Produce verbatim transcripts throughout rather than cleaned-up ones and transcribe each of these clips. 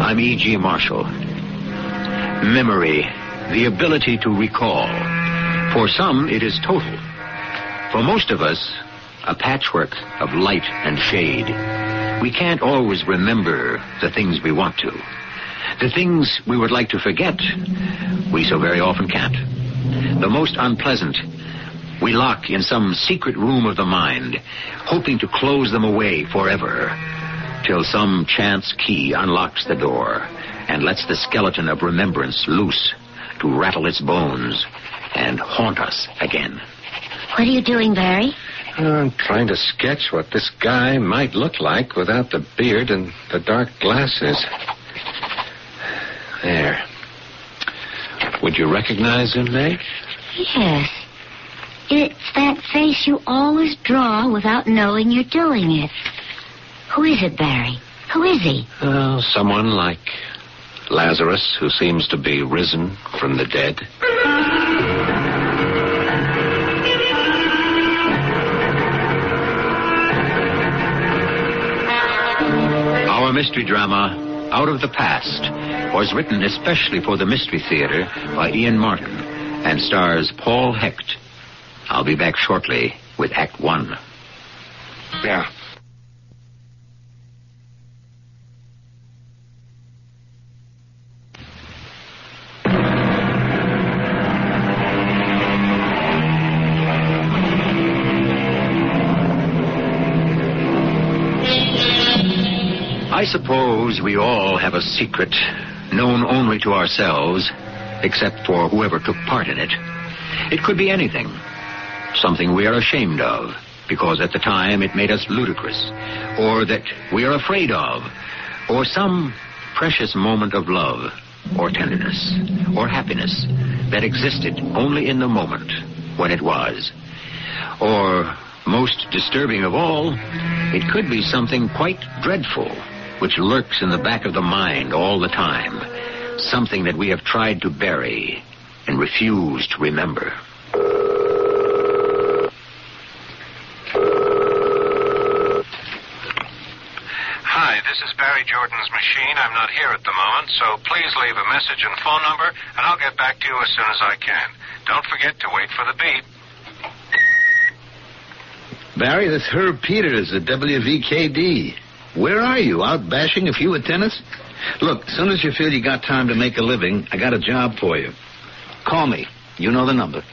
I'm E G. Marshall. Memory, the ability to recall. For some, it is total. For most of us, a patchwork of light and shade. We can't always remember the things we want to. The things we would like to forget, we so very often can't. The most unpleasant, we lock in some secret room of the mind, hoping to close them away forever, till some chance key unlocks the door and lets the skeleton of remembrance loose to rattle its bones and haunt us again. What are you doing, Barry? I'm trying to sketch what this guy might look like without the beard and the dark glasses. There. Would you recognize him, Meg? Yes. It's that face you always draw without knowing you're doing it. Who is it, Barry? Who is he? Oh, someone like Lazarus, who seems to be risen from the dead. Our mystery drama, Out of the Past, was written especially for the Mystery Theater by Ian Martin and stars Paul Hecht. I'll be back shortly with Act One. Yeah. I suppose we all have a secret known only to ourselves, except for whoever took part in it. It could be anything. Something we are ashamed of, because at the time it made us ludicrous, or that we are afraid of, or some precious moment of love, or tenderness, or happiness that existed only in the moment when it was. Or, most disturbing of all, it could be something quite dreadful, which lurks in the back of the mind all the time. Something that we have tried to bury and refuse to remember. Hi, this is Barry Jordan's machine. I'm not here at the moment, so please leave a message and phone number, and I'll get back to you as soon as I can. Don't forget to wait for the beep. Barry, this is Herb Peters at W V K D. Where are you? Out bashing a few at tennis? Look, as soon as you feel you got time to make a living, I got a job for you. Call me. You know the number.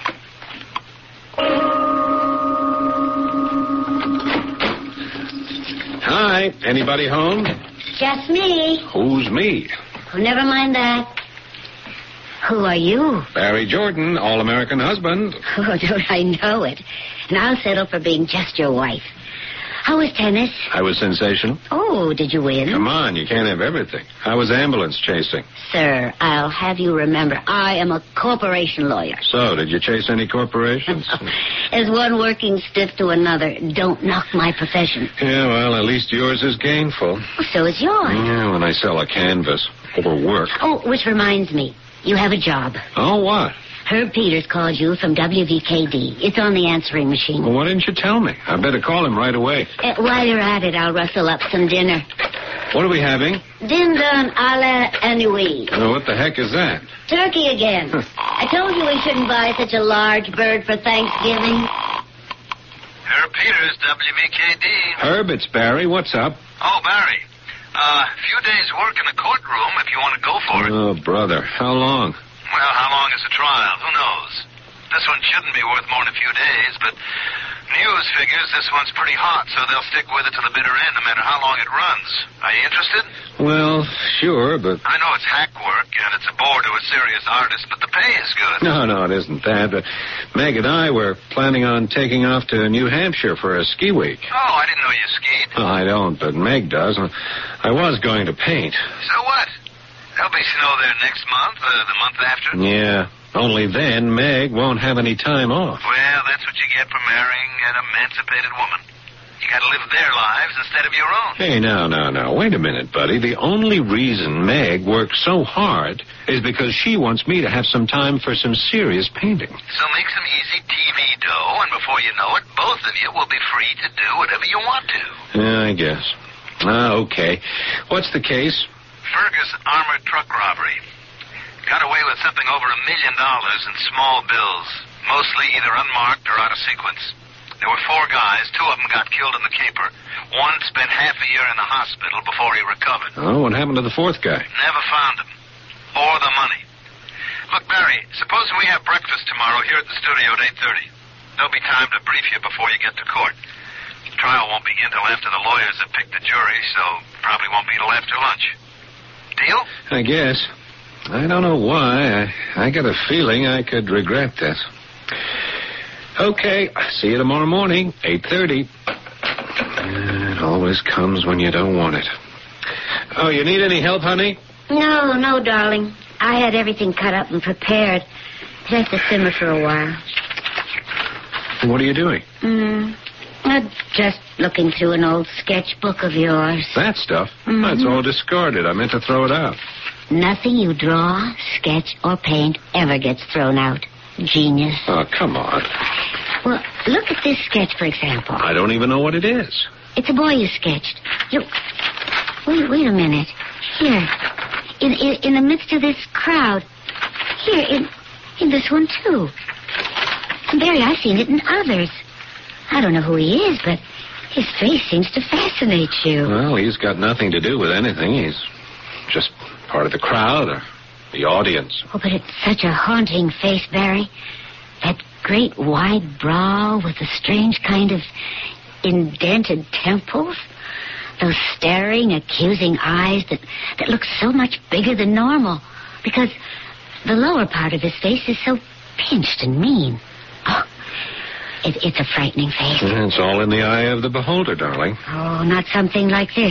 Hi, anybody home? Just me. Who's me? Oh, never mind that. Who are you? Barry Jordan, all-American husband. Oh, don't I know it? And I'll settle for being just your wife. How was tennis? I was sensational. Oh, did you win? Come on, you can't have everything. I was ambulance chasing. Sir, I'll have you remember, I am a corporation lawyer. So, did you chase any corporations? As one working stiff to another, don't knock my profession. Yeah, well, at least yours is gainful. Oh, so is yours. Yeah, when I sell a canvas. Overwork. Oh, which reminds me, you have a job. Oh, what? Herb Peters called you from W V K D. It's on the answering machine. Well, why didn't you tell me? I better call him right away. Uh, while you're at it, I'll rustle up some dinner. What are we having? Dindon a la Anouilh. Oh, what the heck is that? Turkey again. I told you we shouldn't buy such a large bird for Thanksgiving. Herb Peters, W V K D. Herb, it's Barry. What's up? Oh, Barry. Uh, a few days' work in the courtroom if you want to go for it. Oh, brother. How long? Well, how long is the trial? Who knows? This one shouldn't be worth more than a few days, but news figures this one's pretty hot, so they'll stick with it to the bitter end no matter how long it runs. Are you interested? Well, sure, but... I know it's hack work, and it's a bore to a serious artist, but the pay is good. No, no, it isn't that. But Meg and I were planning on taking off to New Hampshire for a ski week. Oh, I didn't know you skied. Oh, I don't, but Meg does. I was going to paint. So what? There'll be snow there next month, uh, the month after. Yeah, only then Meg won't have any time off. Well, that's what you get for marrying an emancipated woman. You gotta live their lives instead of your own. Hey, no, no, no. Wait a minute, buddy. The only reason Meg works so hard is because she wants me to have some time for some serious painting. So make some easy T V dough, and before you know it, both of you will be free to do whatever you want to. Yeah, I guess. Ah, okay. What's the case? Fergus armored truck robbery. Got away with something over a million dollars in small bills, mostly either unmarked or out of sequence. There were four guys. Two of them got killed in the caper. One spent half a year in the hospital before he recovered. Oh, what happened to the fourth guy? Never found him. Or the money. Look, Barry, suppose we have breakfast tomorrow here at the studio at eight thirty. There'll be time to brief you before you get to court. The trial won't begin till after the lawyers have picked the jury, so probably won't be till after lunch. Deal? I guess. I don't know why. I, I got a feeling I could regret this. Okay, see you tomorrow morning, eight thirty. It always comes when you don't want it. Oh, you need any help, honey? No, no, darling. I had everything cut up and prepared. It has to simmer for a while. What are you doing? Mm, uh, just looking through an old sketchbook of yours. That stuff? Mm-hmm. That's all discarded. I meant to throw it out. Nothing you draw, sketch, or paint ever gets thrown out. Genius. Oh, come on. Well, look at this sketch, for example. I don't even know what it is. It's a boy you sketched. You... Wait, wait a minute. Here. In, in, in the midst of this crowd. Here, in, in this one, too. And Barry, I've seen it in others. I don't know who he is, but his face seems to fascinate you. Well, he's got nothing to do with anything. He's just part of the crowd or the audience. Oh, but it's such a haunting face, Barry. That great wide brow with the strange kind of indented temples. Those staring, accusing eyes that, that look so much bigger than normal. Because the lower part of his face is so pinched and mean. Oh, it, it's a frightening face. It's all in the eye of the beholder, darling. Oh, not something like this.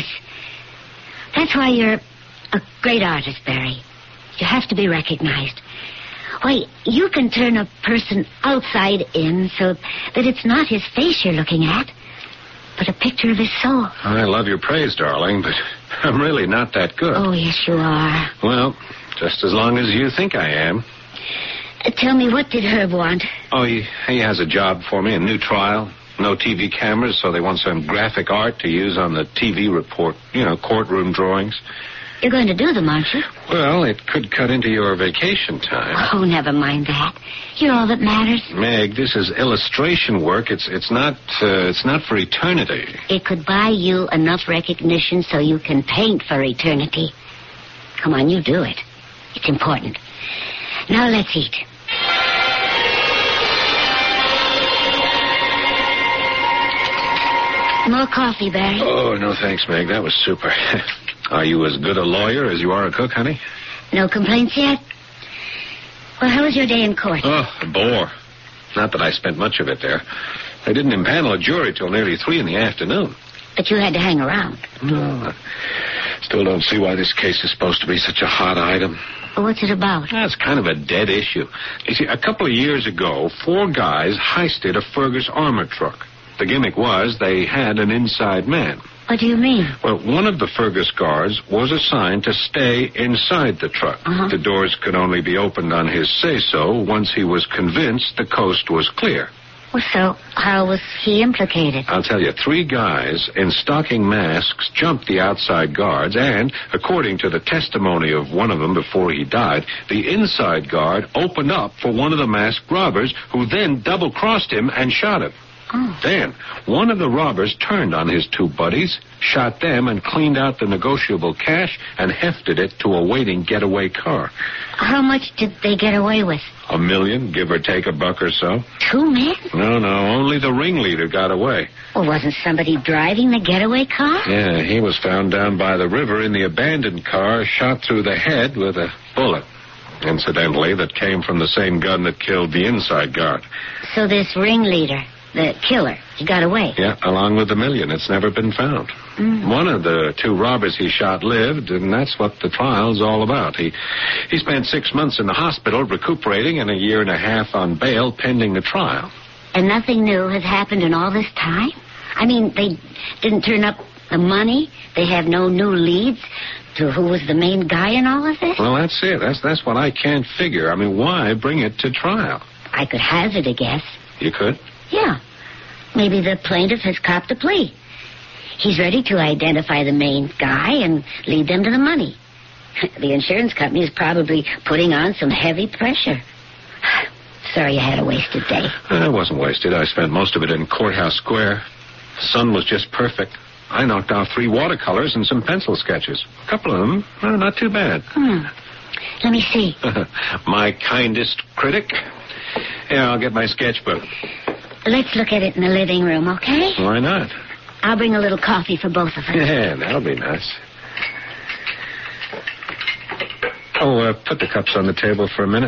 That's why you're a great artist, Barry. You have to be recognized. Why, you can turn a person outside in so that it's not his face you're looking at, but a picture of his soul. I love your praise, darling, but I'm really not that good. Oh, yes, you are. Well, just as long as you think I am. Uh, tell me, what did Herb want? Oh, he, he has a job for me, a new trial. No T V cameras, so they want some graphic art to use on the T V report. You know, courtroom drawings. You're going to do them, aren't you? Well, it could cut into your vacation time. Oh, never mind that. You're all that matters. Meg, this is illustration work. It's it's not uh, it's not for eternity. It could buy you enough recognition so you can paint for eternity. Come on, you do it. It's important. Now let's eat. More coffee, Barry? Oh, no thanks, Meg. That was super. Are you as good a lawyer as you are a cook, honey? No complaints yet? Well, how was your day in court? Oh, a bore. Not that I spent much of it there. They didn't impanel a jury till nearly three in the afternoon. But you had to hang around. No, I still don't see why this case is supposed to be such a hot item. Well, what's it about? That's kind of a dead issue. You see, a couple of years ago, four guys heisted a Fergus armor truck. The gimmick was they had an inside man. What do you mean? Well, one of the Fergus guards was assigned to stay inside the truck. Uh-huh. The doors could only be opened on his say-so once he was convinced the coast was clear. Well, so how was he implicated? I'll tell you, three guys in stocking masks jumped the outside guards, and, according to the testimony of one of them before he died, the inside guard opened up for one of the masked robbers, who then double-crossed him and shot him. Oh. Then, one of the robbers turned on his two buddies, shot them, and cleaned out the negotiable cash and hefted it to a waiting getaway car. How much did they get away with? A million, give or take a buck or so. Two men? No, no, only the ringleader got away. Well, wasn't somebody driving the getaway car? Yeah, he was found down by the river in the abandoned car, shot through the head with a bullet. Incidentally, that came from the same gun that killed the inside guard. So this ringleader, the killer, he got away? Yeah, along with the million. It's never been found. Mm. One of the two robbers he shot lived, and that's what the trial's all about. He he spent six months in the hospital recuperating and a year and a half on bail pending the trial. And nothing new has happened in all this time? I mean, they didn't turn up the money? They have no new leads to who was the main guy in all of this? Well, that's it. That's, that's what I can't figure. I mean, why bring it to trial? I could hazard a guess. You could? Yeah. Maybe the plaintiff has copped a plea. He's ready to identify the main guy and lead them to the money. The insurance company is probably putting on some heavy pressure. Sorry you had a wasted day. Uh, it wasn't wasted. I spent most of it in Courthouse Square. The sun was just perfect. I knocked out three watercolors and some pencil sketches. A couple of them, well, not too bad. Hmm. Let me see. My kindest critic. Yeah, I'll get my sketchbook. Let's look at it in the living room, okay? Why not? I'll bring a little coffee for both of us. Yeah, that'll be nice. Oh, uh, put the cups on the table for a minute.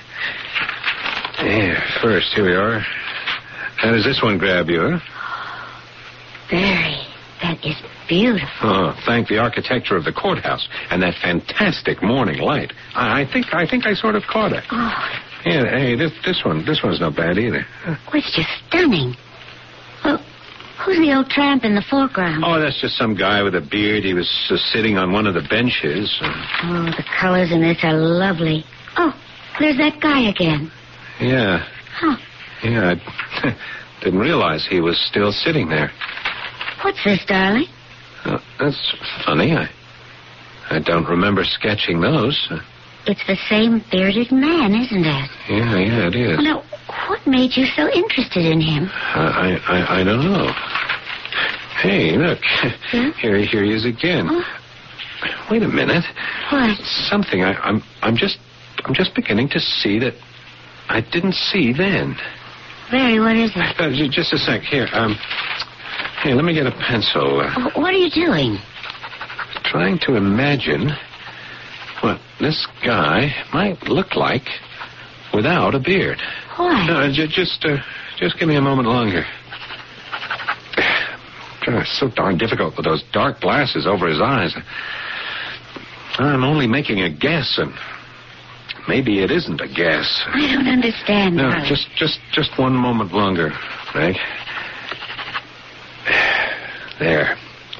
Yeah, first, here we are. How does this one grab you, huh? Barry, that is beautiful. Oh, thank the architecture of the courthouse and that fantastic morning light. I, I think I think I sort of caught it. Oh. Yeah, hey, this this one this one's not bad either. Oh, it's just stunning. Well, who's the old tramp in the foreground? Oh, that's just some guy with a beard. He was uh, sitting on one of the benches. Oh, the colors in this are lovely. Oh, there's that guy again. Yeah. Huh. Yeah, I didn't realize he was still sitting there. What's this, darling? Uh, that's funny. I I don't remember sketching those. Uh, It's the same bearded man, isn't it? yeah, yeah, it is. Well, now, what made you so interested in him? I, I, I don't know. Hey, look. Yeah? Here, here he is again. Oh. Wait a minute. What? Something. I, I'm, I'm just, I'm just beginning to see that I didn't see then. Barry, what is it? Uh, j- just a sec. Here, um, here. Let me get a pencil. Uh, Oh, what are you doing? trying to imagine what this guy might look like without a beard. Why? No, j- just, uh, just give me a moment longer. God, it's so darn difficult with those dark glasses over his eyes. I'm only making a guess, and maybe it isn't a guess. I don't understand. No, darling. just, just, just one moment longer, Meg. There.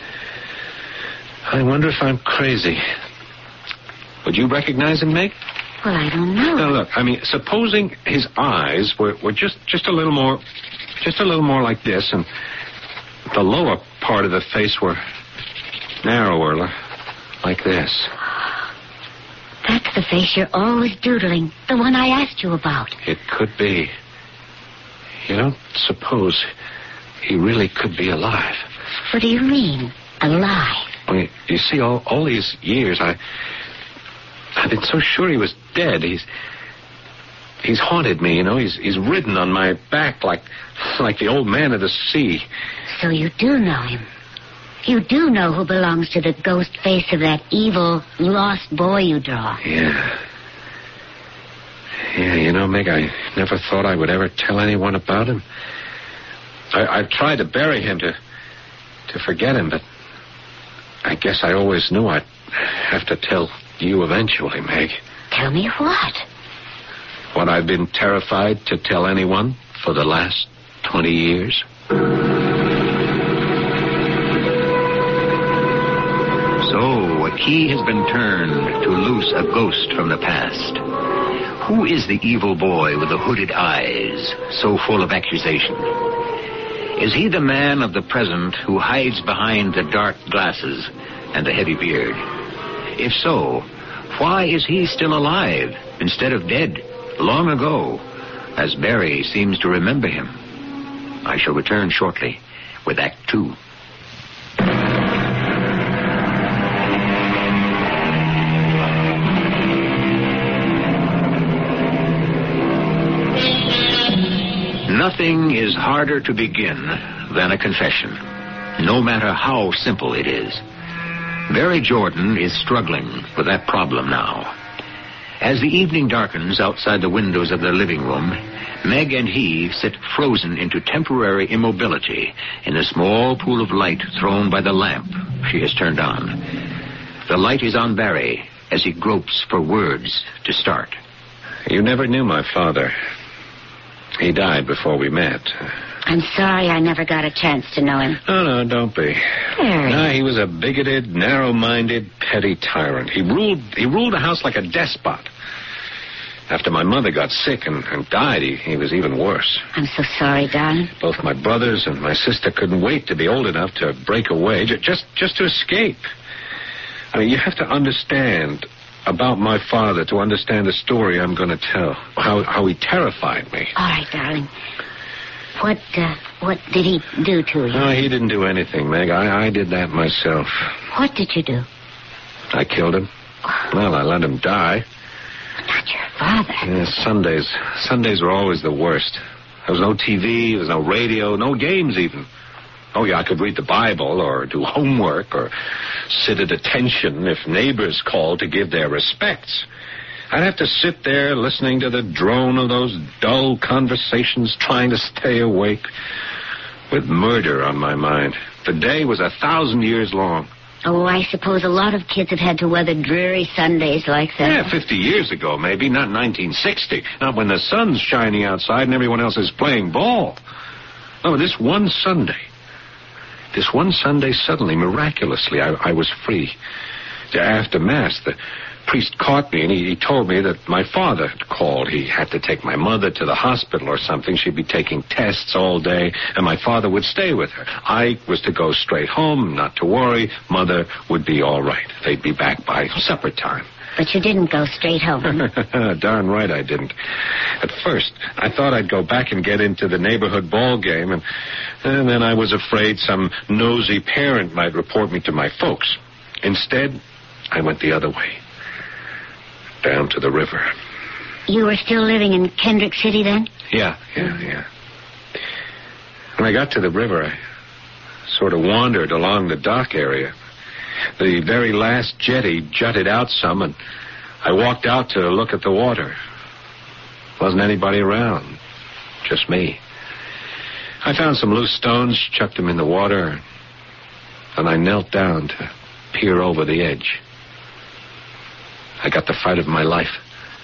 I wonder if I'm crazy. Would you recognize him, Meg? Well, I don't know. Now, look, I mean, supposing his eyes were, were just, just a little more, just a little more like this, and the lower part of the face were narrower, li- like this. That's the face you're always doodling. The one I asked you about. It could be. You don't suppose he really could be alive? What do you mean, alive? I mean, you see, all, all these years, I, I've been so sure he was dead. He's, he's haunted me, you know. He's, he's ridden on my back like, like the old man of the sea. So you do know him. You do know who belongs to the ghost face of that evil, lost boy you draw. Yeah. Yeah, you know, Meg, I never thought I would ever tell anyone about him. I, I've tried to bury him, to, to forget him, but I guess I always knew I'd have to tell you eventually, Meg. Tell me what? What I've been terrified to tell anyone for the last twenty years. So, a key has been turned to loose a ghost from the past. Who is the evil boy with the hooded eyes, so full of accusation? Is he the man of the present who hides behind the dark glasses and the heavy beard? If so, why is he still alive instead of dead long ago, as Barry seems to remember him? I shall return shortly with Act Two. Nothing is harder to begin than a confession, no matter how simple it is. Barry Jordan is struggling with that problem now. As the evening darkens outside the windows of their living room, Meg and he sit frozen into temporary immobility in a small pool of light thrown by the lamp she has turned on. The light is on Barry as he gropes for words to start. You never knew my father. He died before we met. I'm sorry I never got a chance to know him. No, no, don't be. Barry. No, he was a bigoted, narrow-minded, petty tyrant. He ruled he ruled the house like a despot. After my mother got sick and, and died, he, he was even worse. I'm so sorry, darling. Both my brothers and my sister couldn't wait to be old enough to break away, j- just, just to escape. I mean, you have to understand about my father to understand the story I'm going to tell. How how he terrified me. All right, darling. What, uh, what did he do to you? No, he didn't do anything, Meg. I, I did that myself. What did you do? I killed him. Well, I let him die. Not your father. Yeah, Sundays. Sundays were always the worst. There was no T V, there was no radio, no games even. Oh, yeah, I could read the Bible or do homework or sit at attention if neighbors called to give their respects. I'd have to sit there listening to the drone of those dull conversations, trying to stay awake, with murder on my mind. The day was a thousand years long. Oh, I suppose a lot of kids have had to weather dreary Sundays like that. Yeah, fifty years ago, maybe, not nineteen sixty. Not when the sun's shining outside and everyone else is playing ball. No, this one Sunday. This one Sunday, suddenly, miraculously, I, I was free. After Mass, the priest caught me, and he, he told me that my father had called. He had to take my mother to the hospital or something. She'd be taking tests all day, and my father would stay with her. I was to go straight home, not to worry. Mother would be all right. They'd be back by supper time. But you didn't go straight home. Darn right I didn't. At first, I thought I'd go back and get into the neighborhood ball game, and, and then I was afraid some nosy parent might report me to my folks. Instead, I went the other way. Down to the river. You were still living in Kendrick City then? Yeah, yeah, yeah. When I got to the river, I sort of wandered along the dock area. The very last jetty jutted out some, and I walked out to look at the water. Wasn't anybody around. Just me. I found some loose stones, chucked them in the water, and I knelt down to peer over the edge. I got the fright of my life.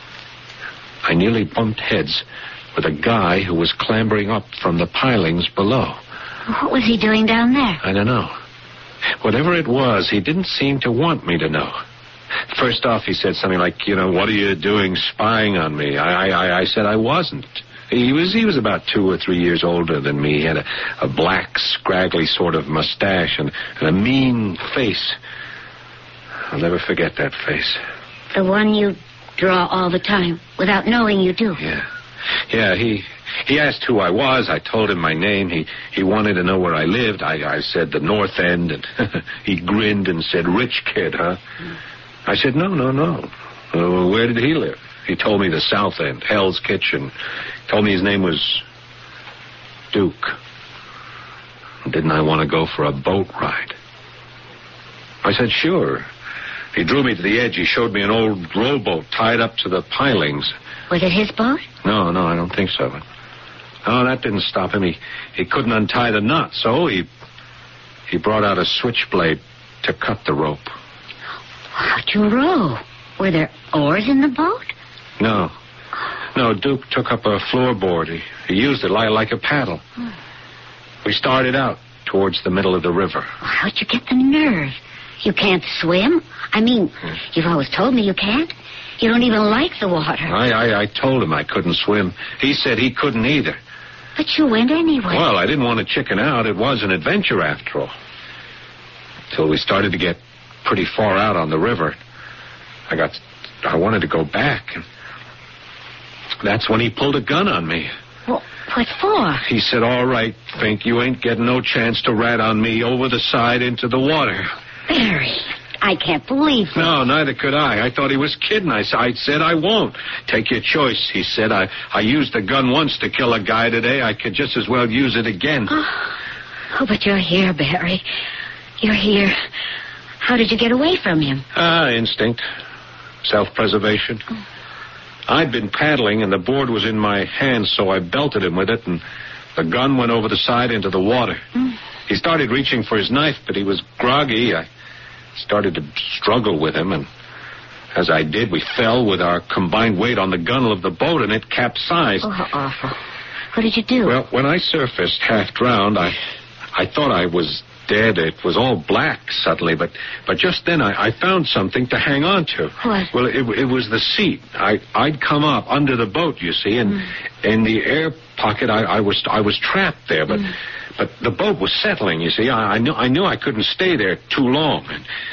I nearly bumped heads with a guy who was clambering up from the pilings below. What was he doing down there? I don't know. Whatever it was, he didn't seem to want me to know. First off, he said something like, you know, what are you doing spying on me? I I, I said I wasn't. He was he was about two or three years older than me. He had a, a black, scraggly sort of mustache and, and a mean face. I'll never forget that face. The one you draw all the time, without knowing you do. Yeah. Yeah, he he asked who I was. I told him my name. He he wanted to know where I lived. I, I said the North End, and he grinned and said, rich kid, huh? Mm. I said, no, no, no. Uh, where did he live? He told me the South End, Hell's Kitchen. Told me his name was Duke. Didn't I want to go for a boat ride? I said, sure. He drew me to the edge. He showed me an old rowboat tied up to the pilings. Was it his boat? No, no, I don't think so. Oh, that didn't stop him. He he couldn't untie the knot, so he he brought out a switchblade to cut the rope. How'd you row? Were there oars in the boat? No. No, Duke took up a floorboard. He, he used it like, like a paddle. Hmm. We started out towards the middle of the river. How'd you get the nerve? You can't swim? I mean, hmm. you've always told me you can't. You don't even like the water. I, I, I told him I couldn't swim. He said he couldn't either. But you went anyway. Well, I didn't want to chicken out. It was an adventure after all. Till we started to get pretty far out on the river. I got... I wanted to go back. And that's when he pulled a gun on me. Well, what for? He said, all right, Fink, you ain't getting no chance to rat on me over the side into the water. Barry, I can't believe this. No, neither could I. I thought he was kidding. I, I said I won't. Take your choice, he said. I, I used a gun once to kill a guy today. I could just as well use it again. Oh, oh but you're here, Barry. You're here. How did you get away from him? Ah, instinct. Self-preservation. Oh. I'd been paddling, and the board was in my hand, so I belted him with it, and the gun went over the side into the water. Mm. He started reaching for his knife, but he was groggy. I started to struggle with him, and as I did, we fell with our combined weight on the gunwale of the boat, and it capsized. Oh, how awful. What did you do? Well, when I surfaced half drowned, I I thought I was dead. It was all black suddenly, but but just then I, I found something to hang on to. What? Well, it, it was the seat. I, I'd come up under the boat, you see, and mm. in the air pocket, I, I was I was trapped there, but... Mm. But the boat was settling, you see. I, I knew I knew I couldn't stay there too long. And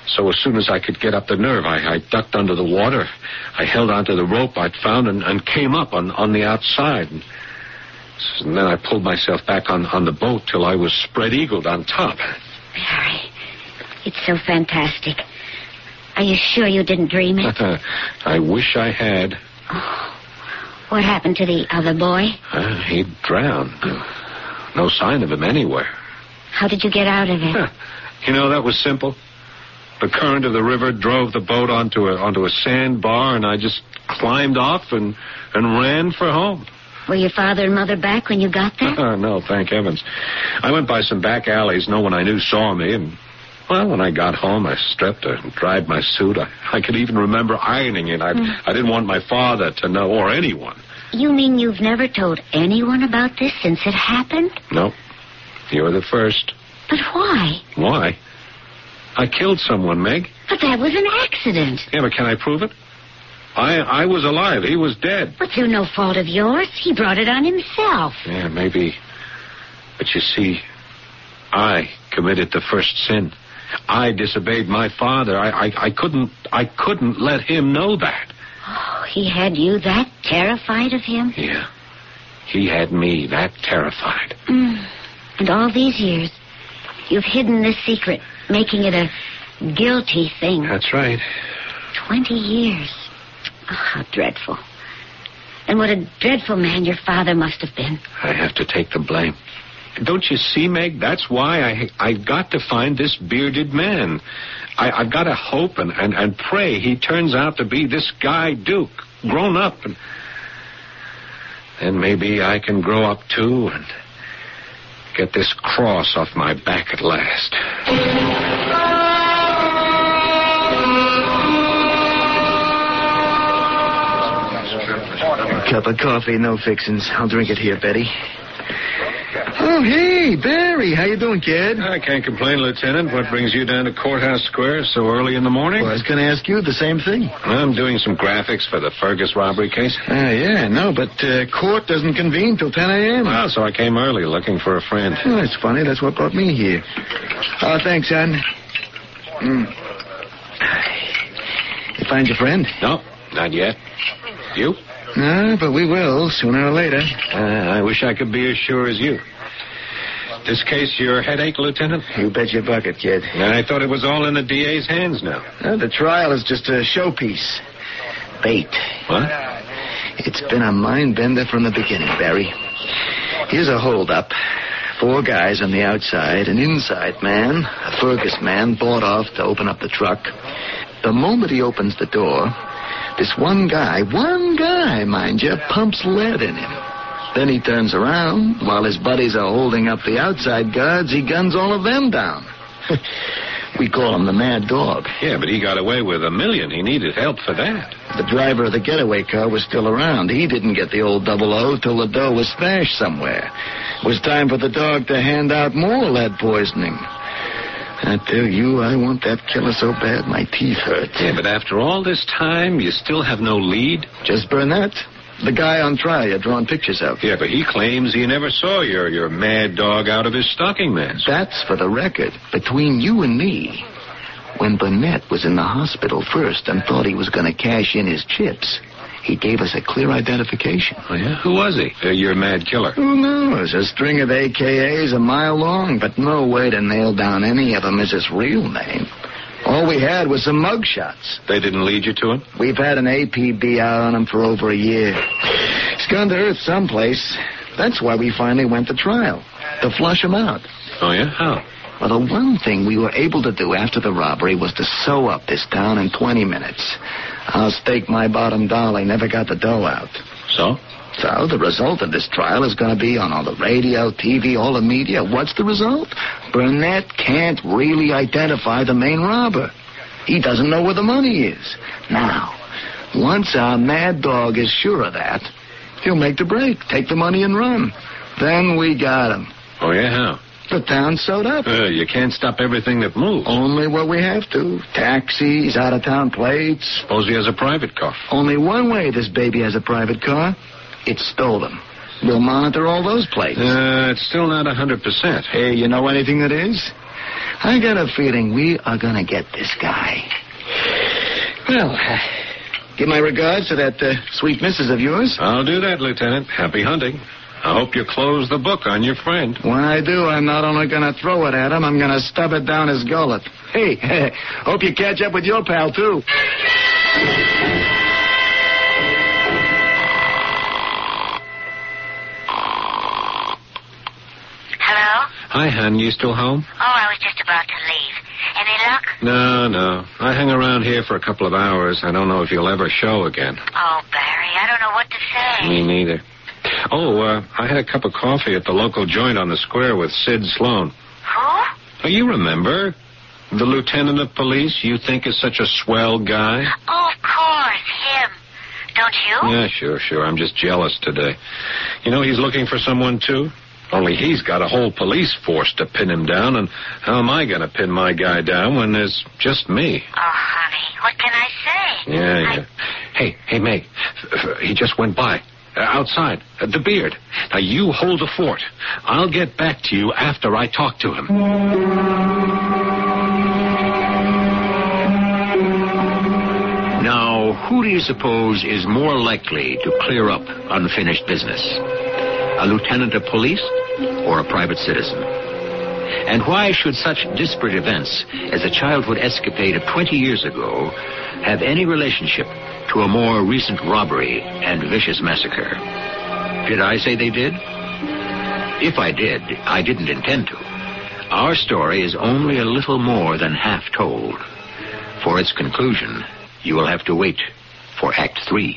So as soon as I could get up the nerve, I, I ducked under the water. I held onto the rope I'd found and, and came up on, on the outside. And, and then I pulled myself back on, on the boat till I was spread-eagled on top. Barry, it's so fantastic. Are you sure you didn't dream it? I wish I had. Oh, what happened to the other boy? Uh, he drowned. No sign of him anywhere. How did you get out of it? You know, that was simple. The current of the river drove the boat onto a onto a sandbar, and I just climbed off and, and ran for home. Were your father and mother back when you got there? No, thank heavens. I went by some back alleys. No one I knew saw me, and, well, when I got home, I stripped and dried my suit. I, I could even remember ironing it. I, mm. I didn't want my father to know, or anyone. You mean you've never told anyone about this since it happened? No. You're the first. But why? Why? I killed someone, Meg. But that was an accident. Yeah, but can I prove it? I I was alive. He was dead. But through no fault of yours. He brought it on himself. Yeah, maybe. But you see, I committed the first sin. I disobeyed my father. I, I, I couldn't I couldn't let him know that. Oh, he had you that terrified of him? Yeah. He had me that terrified. Mm. And all these years, you've hidden this secret, making it a guilty thing. That's right. Twenty years. Oh, how dreadful. And what a dreadful man your father must have been. I have to take the blame. Don't you see, Meg? That's why I I've got to find this bearded man. I, I've got to hope and, and, and pray he turns out to be this guy Duke, grown up. And then maybe I can grow up, too, and get this cross off my back at last. A cup of coffee, no fixins. I'll drink it here, Betty. Oh, hey, Barry. How you doing, kid? I can't complain, Lieutenant. What brings you down to Courthouse Square so early in the morning? Well, I was going to ask you the same thing. I'm doing some graphics for the Fergus robbery case. Ah, uh, yeah, no, but uh, court doesn't convene till ten a.m. Well, so I came early looking for a friend. Oh, that's funny. That's what brought me here. Oh, thanks, son. Mm. You find your friend? No, not yet. You? No, but we will, sooner or later. Uh, I wish I could be as sure as you. This case your headache, Lieutenant? You bet your bucket, kid. I thought it was all in the D A's hands now. Uh, the trial is just a showpiece. Bait. What? It's been a mind-bender from the beginning, Barry. Here's a hold-up. Four guys on the outside, an inside man, a Fergus man, bought off to open up the truck. The moment he opens the door, this one guy, one guy, mind you, pumps lead in him. Then he turns around. While his buddies are holding up the outside guards, he guns all of them down. We call him the Mad Dog. Yeah, but he got away with a million. He needed help for that. The driver of the getaway car was still around. He didn't get the old double O till the dough was stashed somewhere. It was time for the dog to hand out more lead poisoning. I tell you, I want that killer so bad my teeth hurt. Yeah, but after all this time, you still have no lead? Just Burnett. The guy on trial you're drawing pictures of. Yeah, but he claims he never saw your, your Mad Dog out of his stocking mask. That's for the record. Between you and me, when Burnett was in the hospital first and thought he was going to cash in his chips, he gave us a clear identification. Oh, yeah? Who was he? Uh, your mad killer? Who knows? A string of A K As a mile long, but no way to nail down any of them as his real name. All we had was some mug shots. They didn't lead you to him? We've had an A P B out on him for over a year. He's gone to Earth someplace. That's why we finally went to trial, to flush him out. Oh, yeah? How? Well, the one thing we were able to do after the robbery was to sew up this town in twenty minutes. I'll stake my bottom dollar he never got the dough out. So? So the result of this trial is going to be on all the radio, T V, all the media. What's the result? Burnett can't really identify the main robber. He doesn't know where the money is. Now, once our Mad Dog is sure of that, he'll make the break, take the money and run. Then we got him. Oh, yeah? How? The town's sewed up. Uh, you can't stop everything that moves. Only what we have to. Taxis, out-of-town plates. Suppose he has a private car. Only one way this baby has a private car. It's stolen. We'll monitor all those plates. Uh, it's still not one hundred percent. Hey, you know anything that is? I got a feeling we are going to get this guy. Well, uh, give my regards to that uh, sweet missus of yours. I'll do that, Lieutenant. Happy hunting. I hope you close the book on your friend. When I do, I'm not only going to throw it at him, I'm going to stub it down his gullet. Hey, hope you catch up with your pal, too. Hello? Hi, hon. You still home? Oh, I was just about to leave. Any luck? No, no. I hang around here for a couple of hours. I don't know if you'll ever show again. Oh, Barry, I don't know what to say. Me neither. Oh, uh, I had a cup of coffee at the local joint on the square with Sid Sloan. Who? Oh, you remember? The lieutenant of police you think is such a swell guy? Oh, of course, him. Don't you? Yeah, sure, sure. I'm just jealous today. You know, he's looking for someone, too. Only he's got a whole police force to pin him down, and how am I going to pin my guy down when there's just me? Oh, honey, what can I say? Yeah, I... yeah. Hey, hey, Meg. He just went by. Uh, outside. Uh, the beard. Now, you hold the fort. I'll get back to you after I talk to him. Now, who do you suppose is more likely to clear up unfinished business? A lieutenant of police or a private citizen? And why should such disparate events as a childhood escapade of twenty years ago have any relationship to a more recent robbery and vicious massacre? Did I say they did? If I did, I didn't intend to. Our story is only a little more than half told. For its conclusion, you will have to wait for Act Three.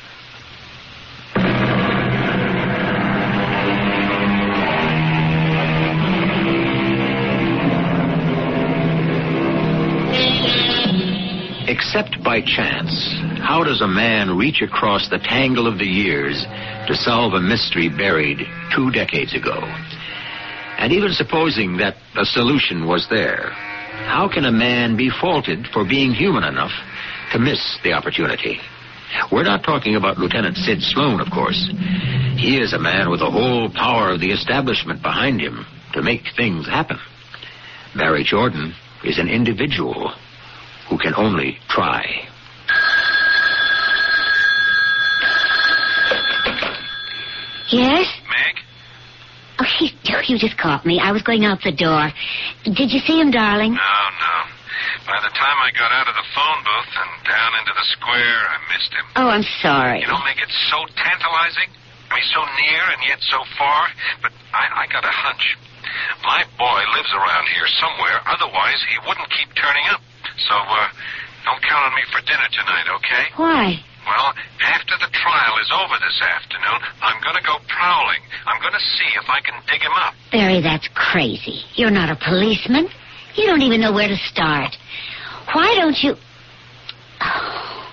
Except by chance, how does a man reach across the tangle of the years to solve a mystery buried two decades ago? And even supposing that a solution was there, how can a man be faulted for being human enough to miss the opportunity? We're not talking about Lieutenant Sid Sloan, of course. He is a man with the whole power of the establishment behind him to make things happen. Barry Jordan is an individual who can only try. Yes? Meg? Oh, you, you just caught me. I was going out the door. Did you see him, darling? No, no. By the time I got out of the phone booth and down into the square, I missed him. Oh, I'm sorry. You know, Meg, it's so tantalizing. I mean, so near and yet so far. But I, I got a hunch. My boy lives around here somewhere. Otherwise, he wouldn't keep turning up. So, uh, don't count on me for dinner tonight, okay? Why? Well, after the trial is over this afternoon, I'm going to go prowling. I'm going to see if I can dig him up. Barry, that's crazy. You're not a policeman. You don't even know where to start. Why don't you... Oh.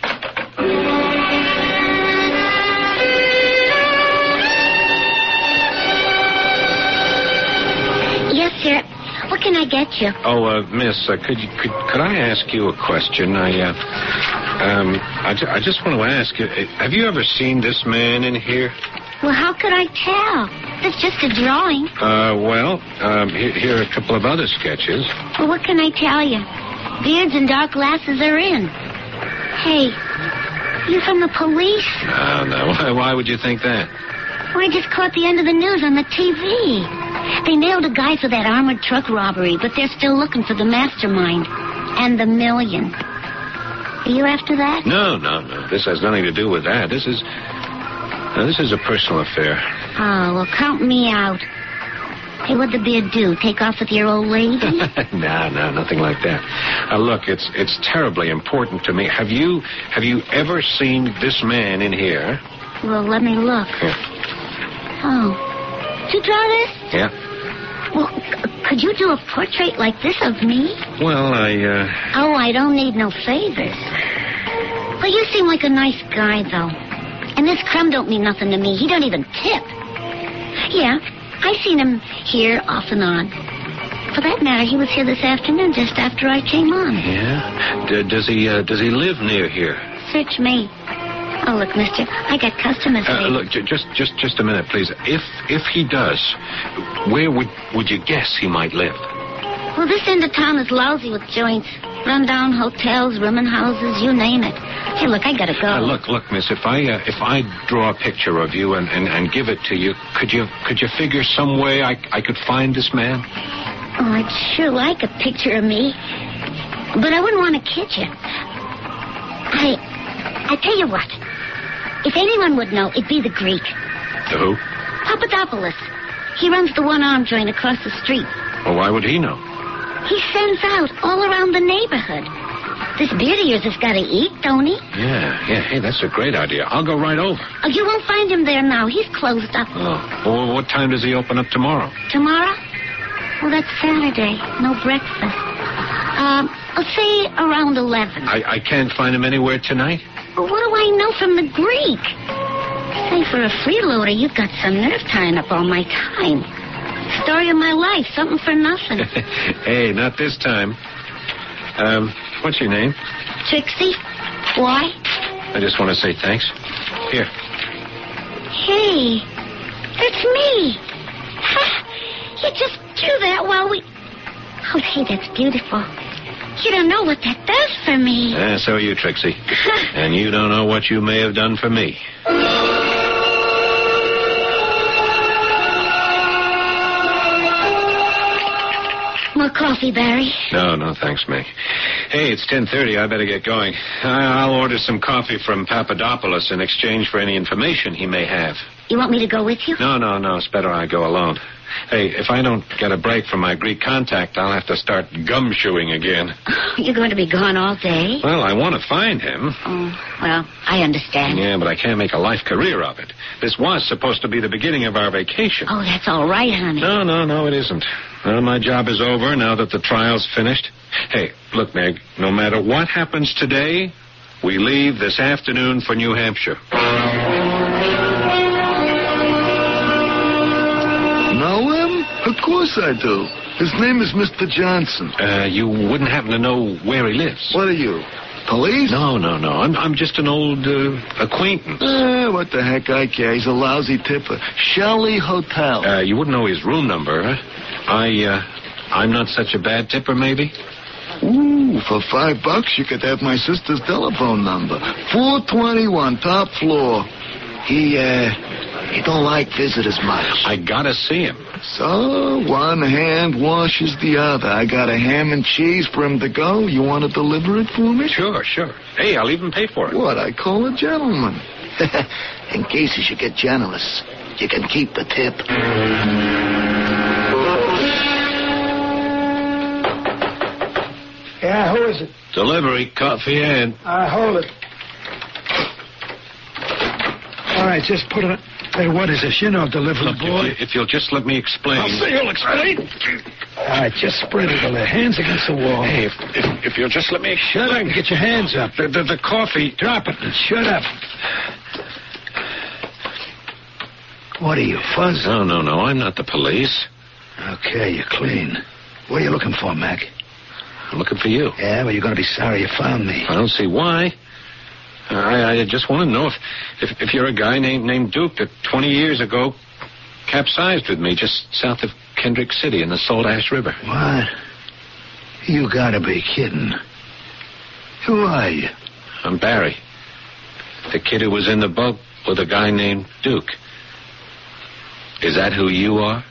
Yes, sir. What can I get you? Oh, uh, miss, uh, could you could could I ask you a question? I uh, um, I, ju- I just want to ask you, uh, have you ever seen this man in here? Well, how could I tell? It's just a drawing. Uh, well, um, here, here are a couple of other sketches. Well, what can I tell you? Beards and dark glasses are in. Hey, you're from the police? Oh, no. Why, why would you think that? Well, I just caught the end of the news on the T V. They nailed a guy for that armored truck robbery, but they're still looking for the mastermind. And the million. Are you after that? No, no, no. This has nothing to do with that. This is... Uh, this is a personal affair. Oh, well, count me out. Hey, what'd the beard do? Take off with your old lady? no, no, nothing like that. Uh, look, it's it's terribly important to me. Have you have you ever seen this man in here? Well, let me look. Yeah. Oh. Did you draw this? Yeah. Well, c- could you do a portrait like this of me? Well, I, uh... Oh, I don't need no favors. Well, you seem like a nice guy, though. And this crumb don't mean nothing to me. He don't even tip. Yeah, I seen him here off and on. For that matter, he was here this afternoon just after I came on. Yeah? D- does he, uh, does he live near here? Search me. Oh, look, mister, I got customers. Uh, look, j- just, just, just a minute, please. If, if he does, where would, would you guess he might live? Well, this end of town is lousy with joints. Run-down hotels, rooming houses, you name it. Hey, look, I gotta go. Uh, look, look, miss, if I uh, if I draw a picture of you and, and, and give it to you, could you could you figure some way I, I could find this man? Oh, I'd sure like a picture of me. But I wouldn't want to kid you. I, I tell you what. If anyone would know, it'd be the Greek. The who? Papadopoulos. He runs the one-arm joint across the street. Well, why would he know? He sends out all around the neighborhood. This beard of yours has got to eat, don't he? Yeah, yeah. Hey, that's a great idea. I'll go right over. Oh, you won't find him there now. He's closed up. Oh. Well, what time does he open up tomorrow? Tomorrow? Well, that's Saturday. No breakfast. Um, I'll say around eleven. I, I can't find him anywhere tonight? Well, what do I know from the Greek? Say, for a freeloader, you've got some nerve tying up all my time. Story of my life, something for nothing. Hey, not this time. Um, what's your name? Trixie? Why? I just want to say thanks. Here. Hey, that's me. You just drew that while we... Oh, hey, that's beautiful. You don't know what that does for me. Yeah, so are you, Trixie. And you don't know what you may have done for me. More coffee, Barry? No, no, thanks, Meg. Hey, it's ten thirty. I better get going. I'll order some coffee from Papadopoulos in exchange for any information he may have. You want me to go with you? No, no, no. It's better I go alone. Hey, if I don't get a break from my Greek contact, I'll have to start gumshoeing again. You're going to be gone all day? Well, I want to find him. Oh, well, I understand. Yeah, but I can't make a life career of it. This was supposed to be the beginning of our vacation. Oh, that's all right, honey. No, no, no, it isn't. Well, my job is over now that the trial's finished. Hey, look, Meg, no matter what happens today, we leave this afternoon for New Hampshire. Know him? Of course I do. His name is Mister Johnson. Uh, you wouldn't happen to know where he lives? What are you, police? No, no, no. I'm I'm just an old uh, acquaintance. Eh, what the heck I care. He's a lousy tipper. Shelley Hotel. Uh, you wouldn't know his room number, huh? I, uh, I'm not such a bad tipper, maybe? Ooh, for five bucks you could have my sister's telephone number. four twenty-one, top floor. He, uh, he don't like visitors much. I gotta see him. So, one hand washes the other. I got a ham and cheese for him to go. You want to deliver it for me? Sure, sure. Hey, I'll even pay for it. What I call a gentleman. In case you should get generous, you can keep the tip. Yeah, who is it? Delivery, coffee and... Uh, hold it. All right, just put it... Hey, what is this? You know, delivery Look, boy. if, you, if you'll just let me explain... I'll say you'll explain. All right, just spread it a little. Hands against the wall. Hey, if, if, if you'll just let me explain... Shut up and get your hands up. The, the, the coffee... Drop it and shut up. What are you, Fuzz? No, no, no, I'm not the police. Okay, you're clean. What are you looking for, Mac? I'm looking for you. Yeah, well, you're going to be sorry you found me. I don't see why. I, I just want to know if, if if you're a guy named named Duke that twenty years ago capsized with me just south of Kendrick City in the Salt Ash River. What? You gotta be kidding. Who are you? I'm Barry. The kid who was in the boat with a guy named Duke. Is that who you are?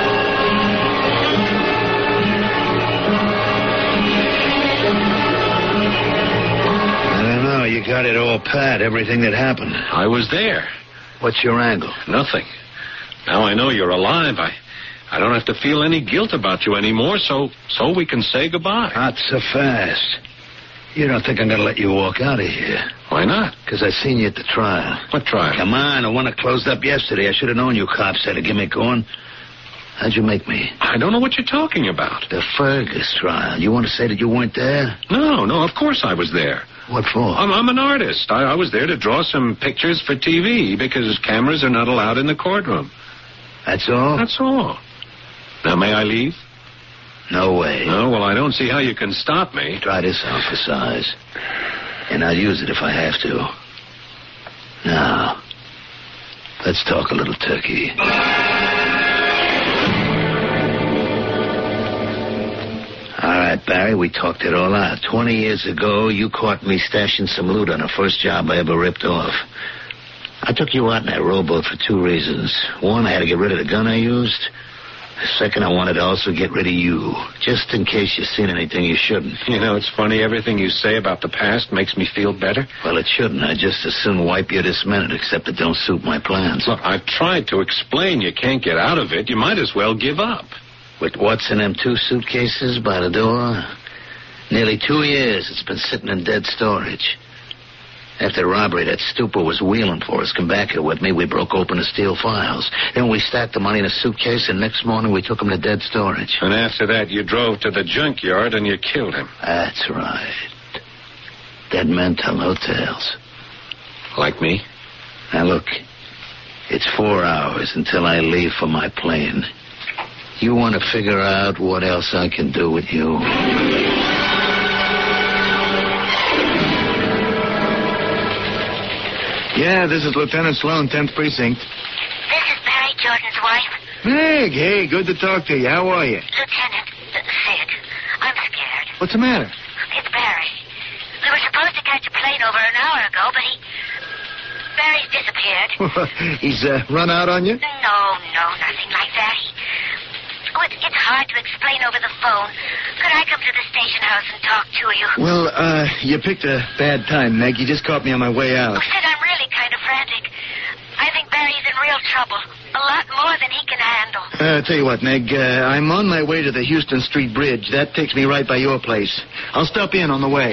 You got it all pat, everything that happened. I was there. What's your angle? Nothing. Now I know you're alive. I I don't have to feel any guilt about you anymore, so so we can say goodbye. Not so fast. You don't think I'm going to let you walk out of here? Why not? Because I seen you at the trial. What trial? Come on, the one that closed up yesterday. I should have known you cops had a gimmick going. How'd you make me? I don't know what you're talking about. The Fergus trial. You want to say that you weren't there? No, no, of course I was there. What for? I'm, I'm an artist. I, I was there to draw some pictures for T V because cameras are not allowed in the courtroom. That's all? That's all. Now, may I leave? No way. No, well, I don't see how you can stop me. Try this out for size. And I'll use it if I have to. Now, let's talk a little turkey. what, Barry? We talked it all out. Twenty years ago, you caught me stashing some loot on the first job I ever ripped off. I took you out in that rowboat for two reasons. One, I had to get rid of the gun I used. Second, I wanted to also get rid of you, just in case you've seen anything you shouldn't. You know, it's funny. Everything you say about the past makes me feel better. Well, it shouldn't. I'd just as soon wipe you this minute, except it don't suit my plans. Look, I've tried to explain you can't get out of it. You might as well give up. With what's in them two suitcases by the door? Nearly two years it's been sitting in dead storage. After the robbery, that stupor was wheeling for us. Come back here with me. We broke open the steel files. Then we stacked the money in a suitcase, and next morning we took him to dead storage. And after that, you drove to the junkyard and you killed him. That's right. Dead men tell no tales. Like me? Now, look. It's four hours until I leave for my plane. You want to figure out what else I can do with you? Yeah, this is Lieutenant Sloan, tenth Precinct. This is Barry Jordan's wife. Meg, hey, good to talk to you. How are you? Lieutenant, uh, Sid, I'm scared. What's the matter? It's Barry. We were supposed to catch a plane over an hour ago, but he... Barry's disappeared. He's uh, run out on you? No, no, nothing like that. He... Oh, it, it's hard to explain over the phone. Could I come to the station house and talk to you? Well, uh, you picked a bad time, Meg. You just caught me on my way out. Oh, Sid, I'm really kind of frantic. I think Barry's in real trouble. A lot more than he can handle. Uh, tell you what, Meg, uh, I'm on my way to the Houston Street Bridge. That takes me right by your place. I'll stop in on the way.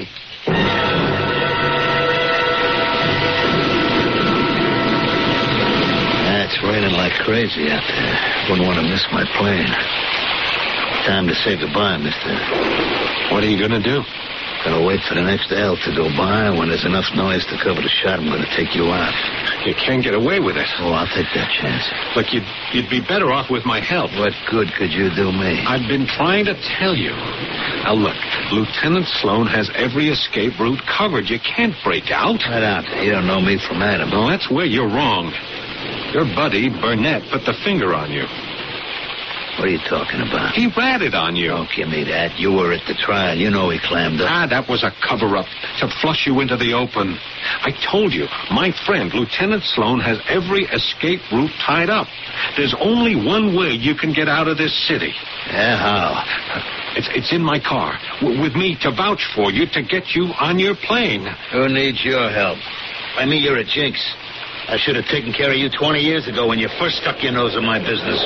It's raining like crazy out there. Wouldn't want to miss my plane. Time to say goodbye, mister. What are you going to do? Gonna wait for the next L to go by. When there's enough noise to cover the shot, I'm gonna take you out. You can't get away with it. Oh, I'll take that chance. Look, you'd, you'd be better off with my help. What good could you do me? I've been trying to tell you. Now, look, Lieutenant Sloan has every escape route covered. You can't break out. Right out. You don't know me from Adam. No, that's where you're wrong. Your buddy, Burnett, put the finger on you. What are you talking about? He ratted on you. Don't give me that. You were at the trial. You know he clammed up. Ah, that was a cover-up to flush you into the open. I told you, my friend, Lieutenant Sloan, has every escape route tied up. There's only one way you can get out of this city. Yeah, how? It's, it's in my car, w- with me to vouch for you, to get you on your plane. Who needs your help? I mean, you're a jinx. I should have taken care of you twenty years ago when you first stuck your nose in my business.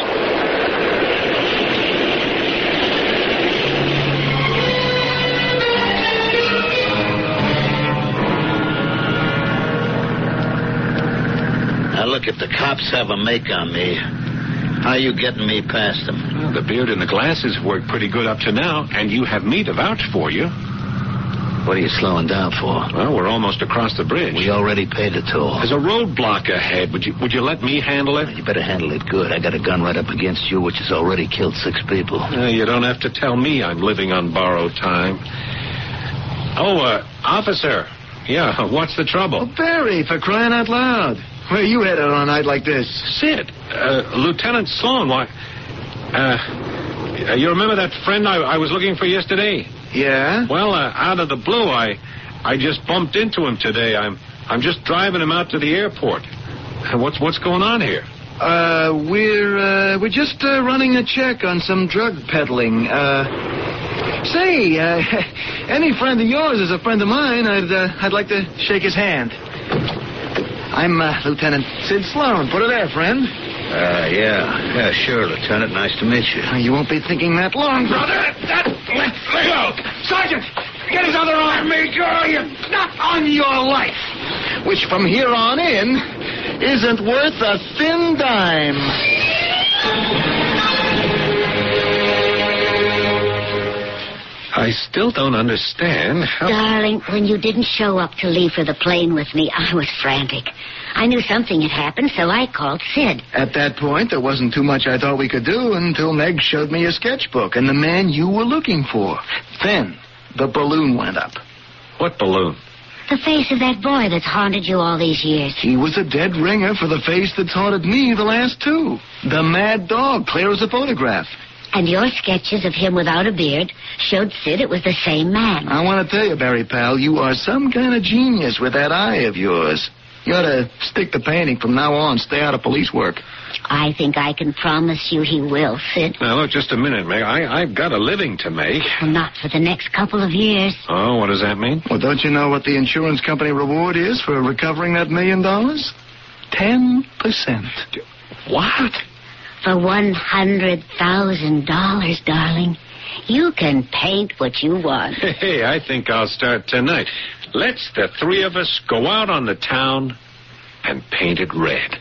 Now, look, if the cops have a make on me, how you getting me past them? Well, the beard and the glasses work pretty good up to now, and you have me to vouch for you. What are you slowing down for? Well, we're almost across the bridge. We already paid the toll. There's a roadblock ahead. Would you would you let me handle it? You better handle it good. I got a gun right up against you, which has already killed six people. Uh, you don't have to tell me I'm living on borrowed time. Oh, uh, officer. Yeah, what's the trouble? Oh, Barry, for crying out loud. Where are you headed on a night like this? Sid, uh, Lieutenant Sloan, why... Uh, you remember that friend I, I was looking for yesterday? Yeah? Well, uh, out of the blue, I I just bumped into him today. I'm I'm just driving him out to the airport. What's what's going on here? Uh, we're, uh, we're just uh, running a check on some drug peddling. Uh, say, uh, any friend of yours is a friend of mine. I'd, uh, I'd like to shake his hand. I'm uh, Lieutenant Sid Sloan. Put it there, friend. Uh, yeah. Yeah, sure, Lieutenant. Nice to meet you. You won't be thinking that long, brother. That, let, let go. Sergeant, get his other arm. Major, you're not on your life. Which from here on in isn't worth a thin dime. I still don't understand how... Darling, when you didn't show up to leave for the plane with me, I was frantic. I knew something had happened, so I called Sid. At that point, there wasn't too much I thought we could do until Meg showed me a sketchbook and the man you were looking for. Then, the balloon went up. What balloon? The face of that boy that's haunted you all these years. He was a dead ringer for the face that's haunted me the last two. The mad dog, clear as a photograph. And your sketches of him without a beard showed Sid it was the same man. I want to tell you, Barry, pal, you are some kind of genius with that eye of yours. You ought to stick to painting from now on. Stay out of police work. I think I can promise you he will, Sid. Now, look, just a minute, Meg. I, I've got a living to make. Well, not for the next couple of years. Oh, what does that mean? Well, don't you know what the insurance company reward is for recovering that million dollars? Ten percent. What? For one hundred thousand dollars, darling, you can paint what you want. Hey, I think I'll start tonight. Let's the three of us go out on the town and paint it red.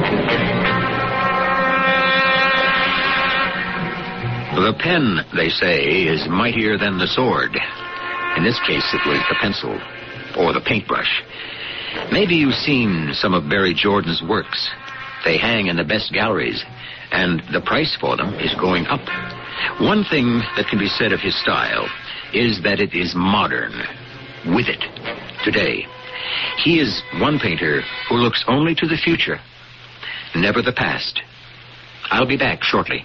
The pen, they say, is mightier than the sword. In this case, it was the pencil or the paintbrush. Maybe you've seen some of Barry Jordan's works. They hang in the best galleries, and the price for them is going up. One thing that can be said of his style is that it is modern. With it, today. He is one painter who looks only to the future, never the past. I'll be back shortly.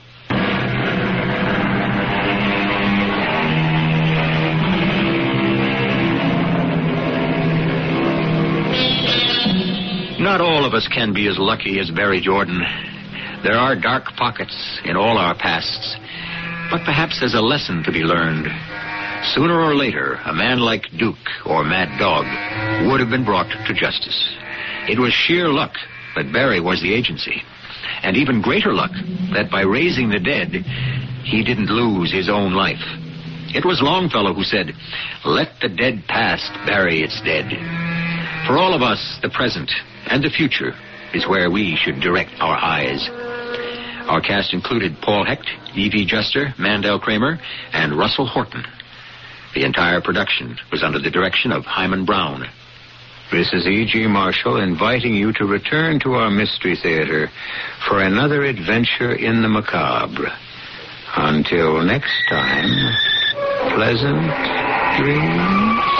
Not all of us can be as lucky as Barry Jordan. There are dark pockets in all our pasts, but perhaps there's a lesson to be learned. Sooner or later, a man like Duke or Mad Dog would have been brought to justice. It was sheer luck that Barry was the agency, and even greater luck that by raising the dead, he didn't lose his own life. It was Longfellow who said, "Let the dead past bury its dead." For all of us, the present and the future is where we should direct our eyes. Our cast included Paul Hecht, Evie Juster, Mandel Kramer, and Russell Horton. The entire production was under the direction of Hyman Brown. This is E G. Marshall inviting you to return to our Mystery Theater for another adventure in the macabre. Until next time, pleasant dreams.